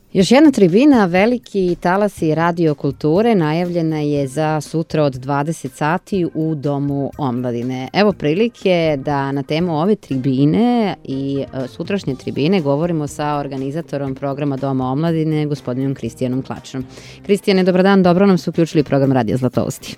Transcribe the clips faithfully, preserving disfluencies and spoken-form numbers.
Još jedna tribina, veliki talasi radio kulture, najavljena je za sutra od dvadeset sati u Domu omladine. Evo prilike da na temu ove tribine i sutrašnje tribine govorimo sa organizatorom programa Doma omladine, gospodinom Kristijanom Klačnom. Kristijane, dobar dan, dobro nam se uključili program Radija Zlatousti.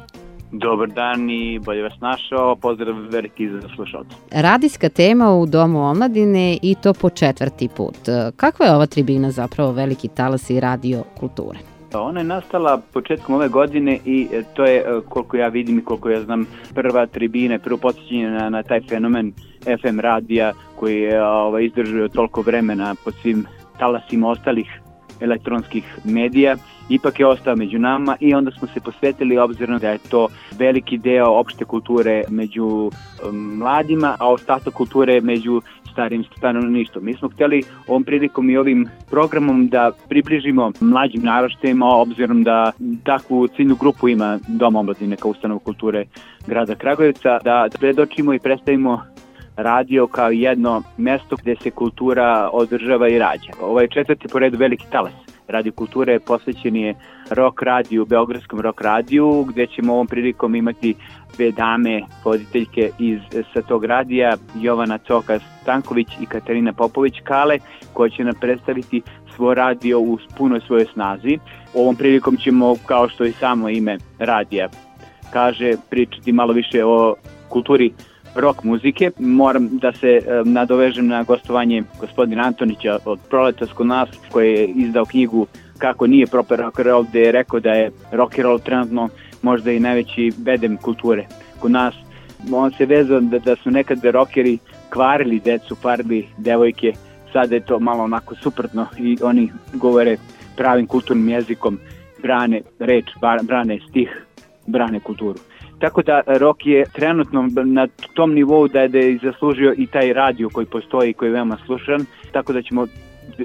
Dobar dan i bolje vas našao, pozdrav veliki za slušalce. Radijska tema u Domu omladine i to po četvrti put. Kakva je ova tribina zapravo veliki talasi radio kulture? Ona je nastala početkom ove godine i to je, koliko ja vidim i koliko ja znam, prva tribina, prvo podsjećanje na, na taj fenomen F M radija koji je ovaj, izdržao toliko vremena po svim talasima ostalih elektronskih medija. Ipak je ostao među nama i onda smo se posvetili obzirom da je to veliki deo opšte kulture među mladima, a ostatak kulture među starim stanovništvom. Mi smo htjeli ovom prilikom i ovim programom da približimo mlađim naraštajima, obzirom da takvu ciljnu grupu ima Dom omladine kao ustanova kulture grada Kragujevca, da predočimo i predstavimo radio kao jedno mesto gde se kultura održava i rađa. Ovo je četvrti po redu veliki talas radio kulture, posvećen je rock radiju, Beogradskom rock radiju, gde ćemo ovom prilikom imati dve dame voditeljke iz sa tog radija, Jovana Coka Stanković i Katarina Popović Kale, koja će nam predstaviti svoj radio u punoj svojoj snazi. Ovom prilikom ćemo, kao što i samo ime radija kaže, pričati malo više o kulturi rock muzike. Moram da se e, nadovežem na gostovanje gospodina Antonića od Proletas kod nas, koji je izdao knjigu Kako nije proper rock and roll, gde je rekao da je rock and roll trenutno možda i najveći bedem kulture kod nas. On se vezao da, da su nekada rockeri kvarili decu, kvarili devojke, sada je to malo onako suprotno i oni govore pravim kulturnim jezikom, brane reč, brane stih, brane kulturu. Tako da rock je trenutno na tom nivou da je, da je zaslužio i taj radio koji postoji i koji je veoma slušan. Tako da ćemo e,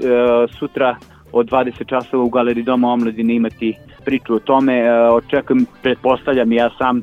sutra od dvadeset časova u Galeriji Doma omladine imati priču o tome. E, očekujem, pretpostavljam ja sam,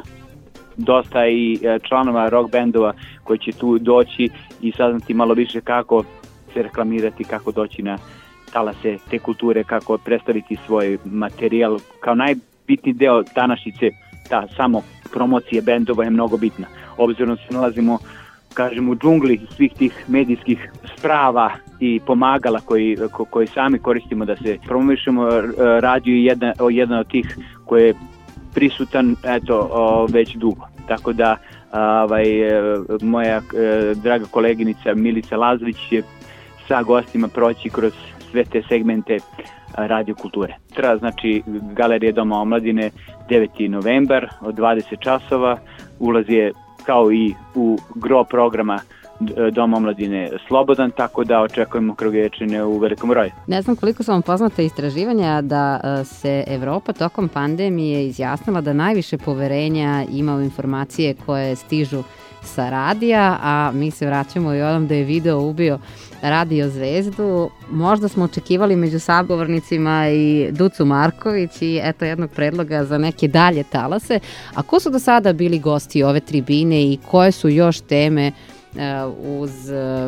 dosta i članova rock bendova koji će tu doći i saznati malo više kako se reklamirati, kako doći na talase te kulture, kako predstaviti svoj materijal. Kao najbitniji deo današnjice, ta samo promocije bendova je mnogo bitna. Obzirom se nalazimo, kažem, u džungli svih tih medijskih sprava i pomagala koji, ko, koji sami koristimo da se promovišemo, radio je jedna, jedan od tih koji je prisutan eto, o, već dugo. Tako da ovaj, moja e, draga koleginica Milica Lazović će sa gostima proći kroz sve te segmente radio kulture. Znači, Galerija Doma omladine, deveti novembar od dvadeset časova, ulaz je kao i u gro programa Doma omladine slobodan, tako da očekujemo Kragujevčane u velikom broju. Ne znam koliko su vam poznata istraživanja da se Evropa tokom pandemije izjasnila da najviše poverenja ima u informacije koje stižu sa radija, a mi se vraćamo i odam da je video ubio radio zvezdu. Možda smo očekivali među sagovornicima i Ducu Marković i eto jednog predloga za neke dalje talase. A ko su do sada bili gosti ove tribine i koje su još teme uh, uz uh,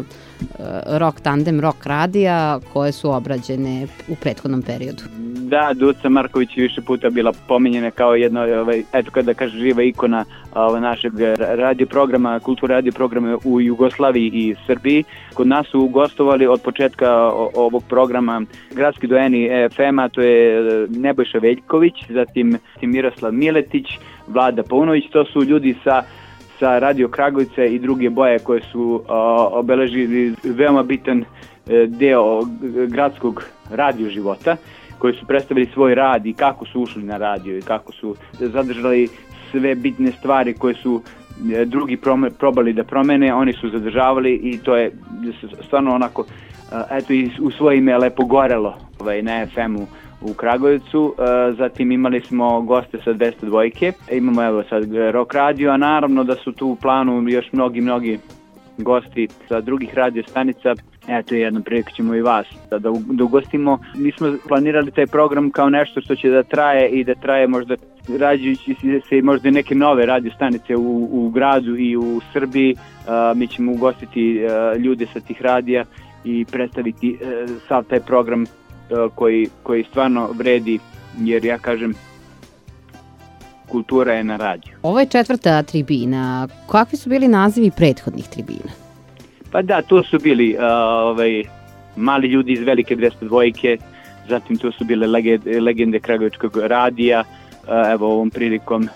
rock tandem, rock radija koje su obrađene u prethodnom periodu? Da, Duca Marković je više puta bila pominjena kao jedna, ovaj, eto kada kaže, živa ikona ovaj, našeg radio programa, kulture radio programa u Jugoslaviji i Srbiji. Kod nas su gostovali od početka ovog programa gradski doeni F M-a, to je Nebojša Veljković, zatim Miroslav Miletić, Vlada Paunović, to su ljudi sa sa Radio Kragujevca i druge boje koje su a, obeležili veoma bitan e, deo gradskog radio života, koji su predstavili svoj rad i kako su ušli na radio i kako su zadržali sve bitne stvari koje su e, drugi prom- probali da promene, oni su zadržavali i to je stvarno onako, a, eto i u svoje ime lepo gorelo ovaj, na F M-u u Kragujevcu. Zatim imali smo goste sa dvesta dvojke, imamo evo sad rock radio, a naravno da su tu u planu još mnogi, mnogi gosti sa drugih radio stanica. Eto jednom priliku ćemo i vas da, da, da ugostimo. Mi smo planirali taj program kao nešto što će da traje i da traje možda rađujući se možda neke nove radio stanice u, u gradu i u Srbiji. Uh, mi ćemo ugostiti uh, ljude sa tih radija i predstaviti uh, sav taj program koji, koji stvarno vredi, jer ja kažem, kultura je na radiju. Ovo je četvrta tribina. Kakvi su bili nazivi prethodnih tribina? Pa da, to su bili uh, ovaj, mali ljudi iz velike dvesta dvojke, zatim to su bile legende, legende Kragujevačkog radija, uh, evo ovom prilikom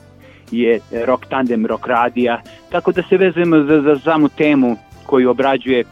je rock tandem rock radija, tako da se vezujemo za, za samu temu koju obrađuje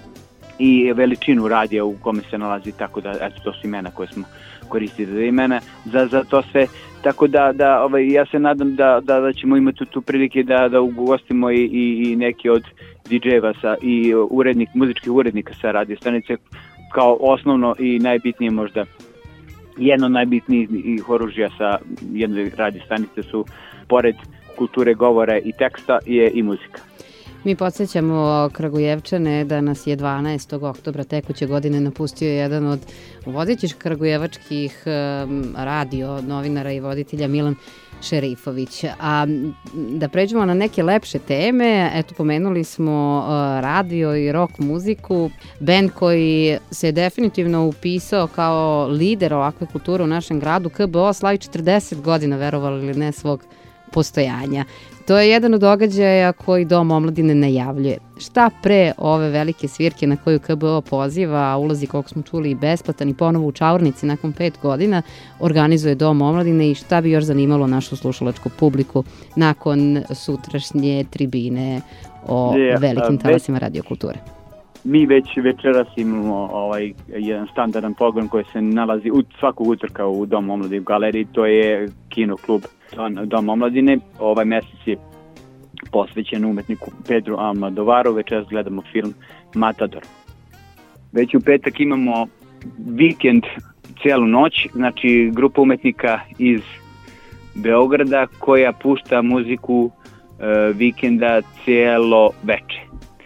i veličinu radija u kome se nalazi, tako da eto, to su imena koje smo koristili za imena za, za to sve, tako da, da ovaj, ja se nadam da, da, da ćemo imati tu prilike da, da ugostimo i, i, i neki od di džejeva sa, i urednik, muzičkih urednika sa radio stanice, kao osnovno i najbitnije možda jedno od najbitnijih oružja sa jedne radio stanice su, pored kulture govora i teksta, je i muzika. Mi podsjećamo Kragujevčane da nas je dvanaestog oktobra tekuće godine napustio jedan od vodećih kragujevačkih radio novinara i voditelja Milan Šerifović. A da pređemo na neke lepše teme, eto pomenuli smo radio i rock muziku, bend koji se definitivno upisao kao lider ovakve kulture u našem gradu. K B O slavi četrdeset godina, verovali ili ne, svog postojanja. To je jedan od događaja koji Dom omladine najavljuje. Šta pre ove velike svirke na koju K B O poziva, a ulazi, koliko smo čuli, i besplatan i ponovo u Čaurnici nakon pet godina, organizuje Dom omladine i šta bi još zanimalo našu slušalačku publiku nakon sutrašnje tribine o Je, velikim talasima radiokulture? Mi već večeras imamo ovaj jedan standardan program koji se nalazi u svakog utorka u Domu omladine u galeriji, to je Kino klub Dom omladine. Ovaj mesec je posvećen umetniku Pedru Almodovaru, večeras gledamo film Matador. Već u petak imamo vikend cijelu noć, znači grupa umetnika iz Beograda koja pušta muziku e, vikenda cijelo veče.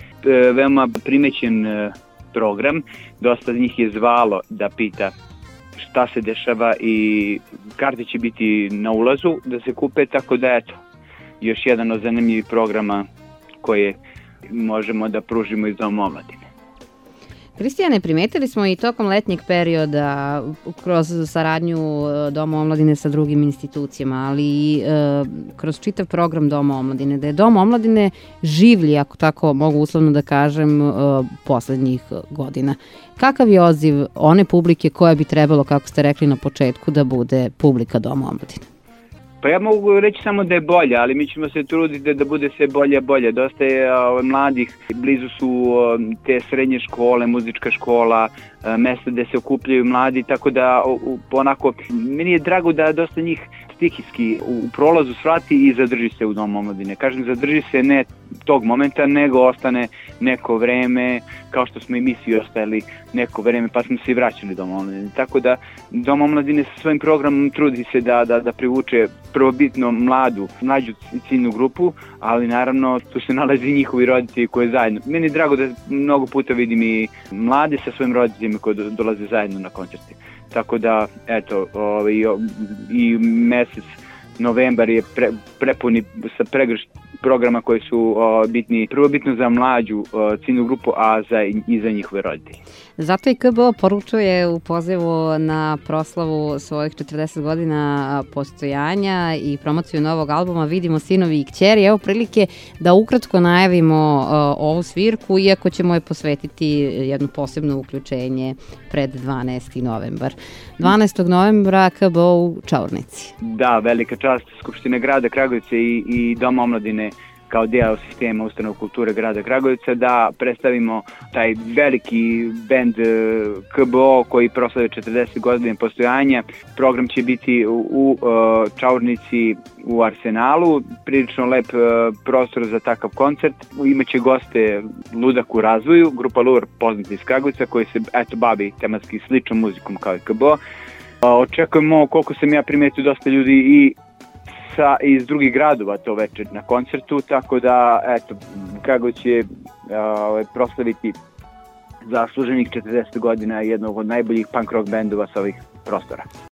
E, veoma primećen e, program, dosta njih je zvalo da pita šta se dešava i karte će biti na ulazu da se kupe, tako da eto, još jedan od zanimljivih programa koje možemo da pružimo iz Doma omladine. Kristijane, primetili smo i tokom letnjeg perioda kroz saradnju Doma omladine sa drugim institucijama, ali i e, kroz čitav program Doma omladine, da je Dom omladine življi, ako tako mogu uslovno da kažem, e, poslednjih godina. Kakav je odziv one publike koja bi trebalo, kako ste rekli na početku, da bude publika Doma omladine? Pa ja mogu reći samo da je bolje, ali mi ćemo se truditi da bude sve bolje i bolje. Dosta je o, mladih, blizu su o, te srednje škole, muzička škola, o, mesta gde se okupljaju mladi, tako da o, onako, meni je drago da dosta njih stihijski u prolazu svrati i zadrži se u Domu omladine. Kažem, zadrži se ne tog momenta, nego ostane neko vreme, kao što smo i mi svi ostali neko vreme, pa smo se i vraćali Dom omladine. Tako da Dom omladine sa svojim programom trudi se da, da, da privuče prvobitno mladu, mlađu ciljnu grupu, ali naravno tu se nalazi njihovi roditelji koji zajedno. Meni je drago da mnogo puta vidim i mlade sa svojim roditeljima koji dolaze zajedno na koncerte. Tako da, eto, ovaj, i mesec novembar je pre, prepuni sa pregršt programa koji su o, bitni, prvobitno za mlađu o, ciljnu grupu, a za, i za njihove roditelje. Zato i K B O poručuje u pozivu na proslavu svojih četrdeset godina postojanja i promociju novog albuma Vidimo sinovi i kćeri. Evo prilike da ukratko najavimo o, ovu svirku, iako ćemo je posvetiti jedno posebno uključenje pred dvanaesti novembar. dvanaestog novembra K B O u Čaurnici. Da, velika čast Skupštine grada Kragujevca i, i Doma omladine kao deo sistema ustanova kulture grada Kragujevca da predstavimo taj veliki bend K B O koji proslavlja četrdeset godina postojanja. Program će biti u, u Čaurnici u Arsenalu, prilično lep prostor za takav koncert. Imaće goste Ludak u razvoju, grupa Lur poznata iz Kragujevca koji se eto bavi tematski sličnom muzikom kao i K B O. Očekujemo, koliko sam ja primetio, dosta ljudi i sa, iz drugih gradova to večer na koncertu, tako da eto, Kragujevac će uh, proslaviti zasluženih četrdeset godina jednog od najboljih punk rock bendova sa ovih prostora.